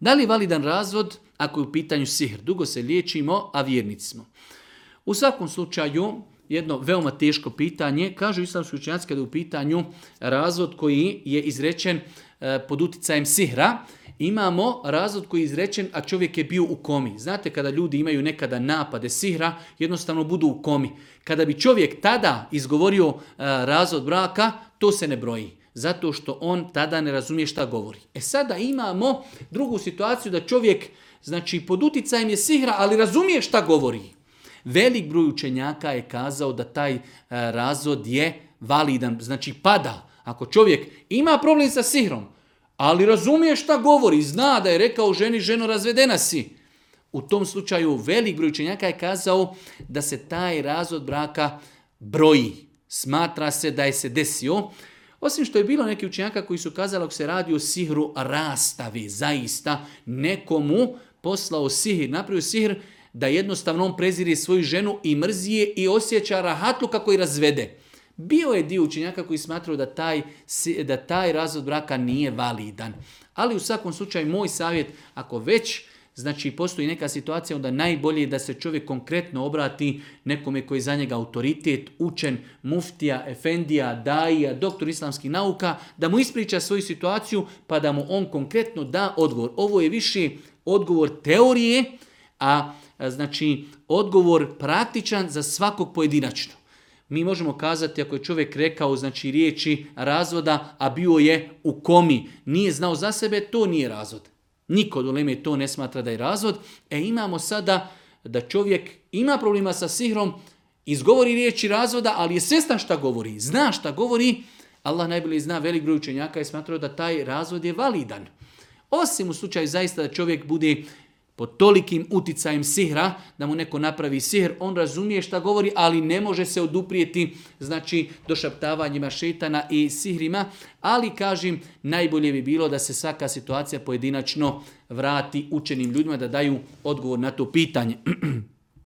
Da li je validan razvod ako je u pitanju sihr? Dugo se liječimo, a vjernici smo. U svakom slučaju, jedno veoma teško pitanje, kažu islamski učenjaci kada je u pitanju razvod koji je izrečen pod uticajem sihra, imamo razvod koji je izrečen, a čovjek je bio u komi. Znate, kada ljudi imaju nekada napade sihra, jednostavno budu u komi. Kada bi čovjek tada izgovorio razvod braka, to se ne broji. Zato što on tada ne razumije šta govori. Sada imamo drugu situaciju da čovjek, znači pod uticajem je sihra, ali razumije šta govori. Velik broj učenjaka je kazao da taj razvod je validan, znači pada. Ako čovjek ima problem sa sihrom, ali razumije šta govori, zna da je rekao ženi, ženo razvedena si. U tom slučaju velik broj učenjaka je kazao da se taj razvod braka broji. Smatra se da je se desio. Osim što je bilo neki učenjaka koji su kazali ako se radi o sihru rastavi, zaista nekomu poslao sihr, napravio sihr da jednostavno on prezire svoju ženu i mrzije i osjeća rahatlu kako i razvede. Bio je dio učenjaka koji smatrao da taj razvod braka nije validan. Ali u svakom slučaju moj savjet, ako već znači postoji neka situacija, onda najbolje je da se čovjek konkretno obrati nekome koji je za njega autoritet, učen, muftija, efendija, daija, doktor islamskih nauka, da mu ispriča svoju situaciju pa da mu on konkretno da odgovor. Ovo je više odgovor teorije, a znači odgovor praktičan za svakog pojedinačno. Mi možemo kazati ako je čovjek rekao znači riječi razvoda, a bio je u komi, nije znao za sebe, to nije razvod. Niko od uleme to ne smatra da je razvod. Imamo sada da čovjek ima problema sa sihrom, izgovori riječi razvoda, ali je svjestan šta govori, zna šta govori. Allah najbolje zna, velik broj učenjaka je smatrao da taj razvod je validan. Osim u slučaju zaista da čovjek bude pod tolikim uticajem sihra, da mu neko napravi sihr, on razumije šta govori, ali ne može se oduprijeti znači došaptavanjima šetana i sihrima, ali kažem, najbolje bi bilo da se svaka situacija pojedinačno vrati učenim ljudima da daju odgovor na to pitanje.